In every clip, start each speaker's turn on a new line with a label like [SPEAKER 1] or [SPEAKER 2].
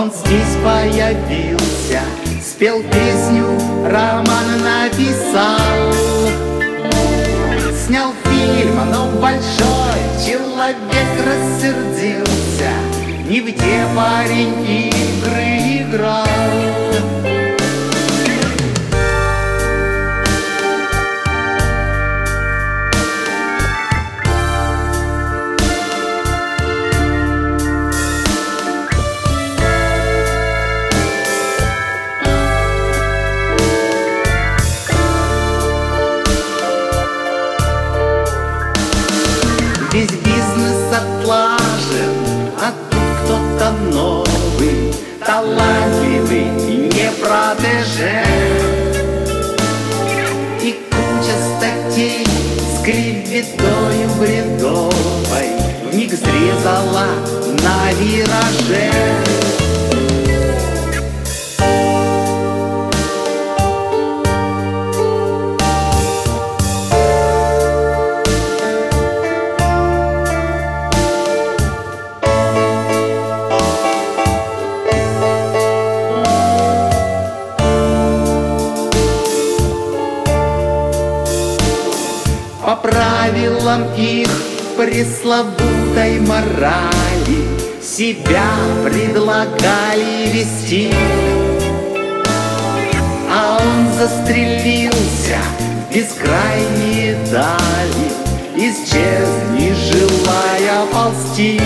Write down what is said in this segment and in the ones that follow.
[SPEAKER 1] Он здесь появился, спел песню, роман написал. Снял фильм, но большой человек рассердился. Не в те парень игры играл. Весь бизнес отлажен, а тут кто-то новый, талантливый и не протеже. И куча статей с клеветою бредовой вмиг срезала на вираже. По правилам их пресловутой морали себя предлагали вести, а он застрелился в бескрайние дали, исчез, не желая ползти.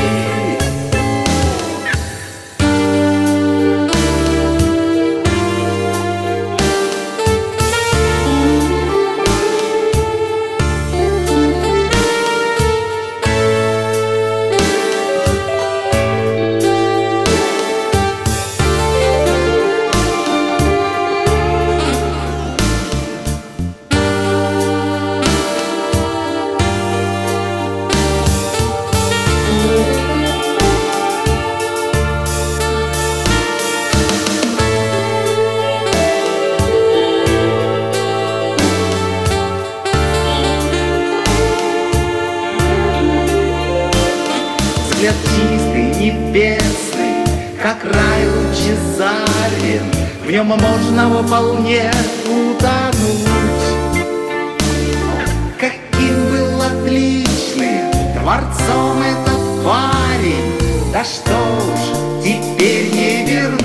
[SPEAKER 1] Взгляд чистый, небесный, как рай лучезарен, в нем можно вполне утонуть. Каким был отличным творцом этот парень, да что уж теперь не вернуть.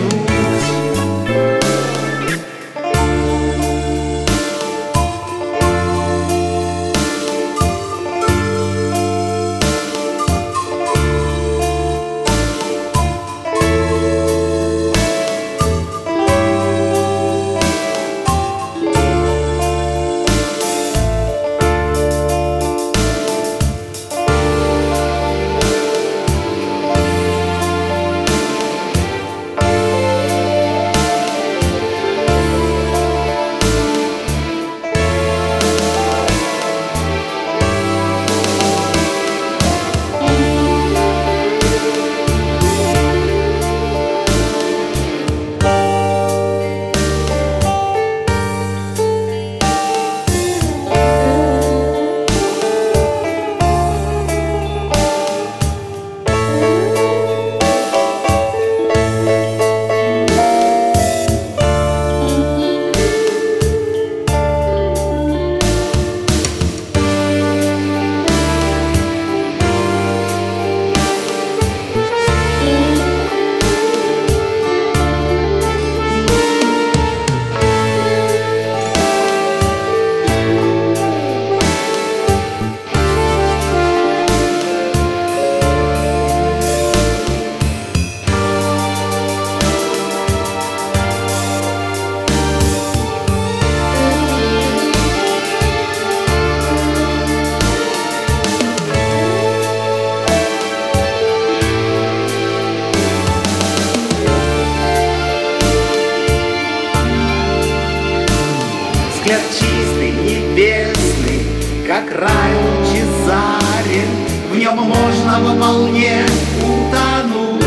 [SPEAKER 1] Взгляд чистый, небесный, как рай лучезарен, в нем можно вполне утонуть.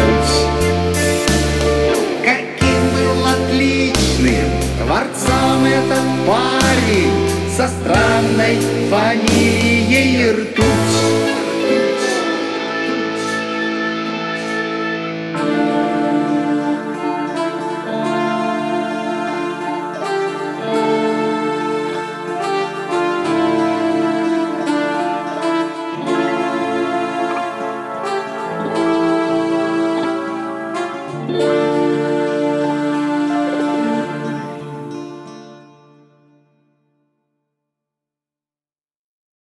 [SPEAKER 1] Каким был отличным творцом этот парень со странной фамилией Ртуть.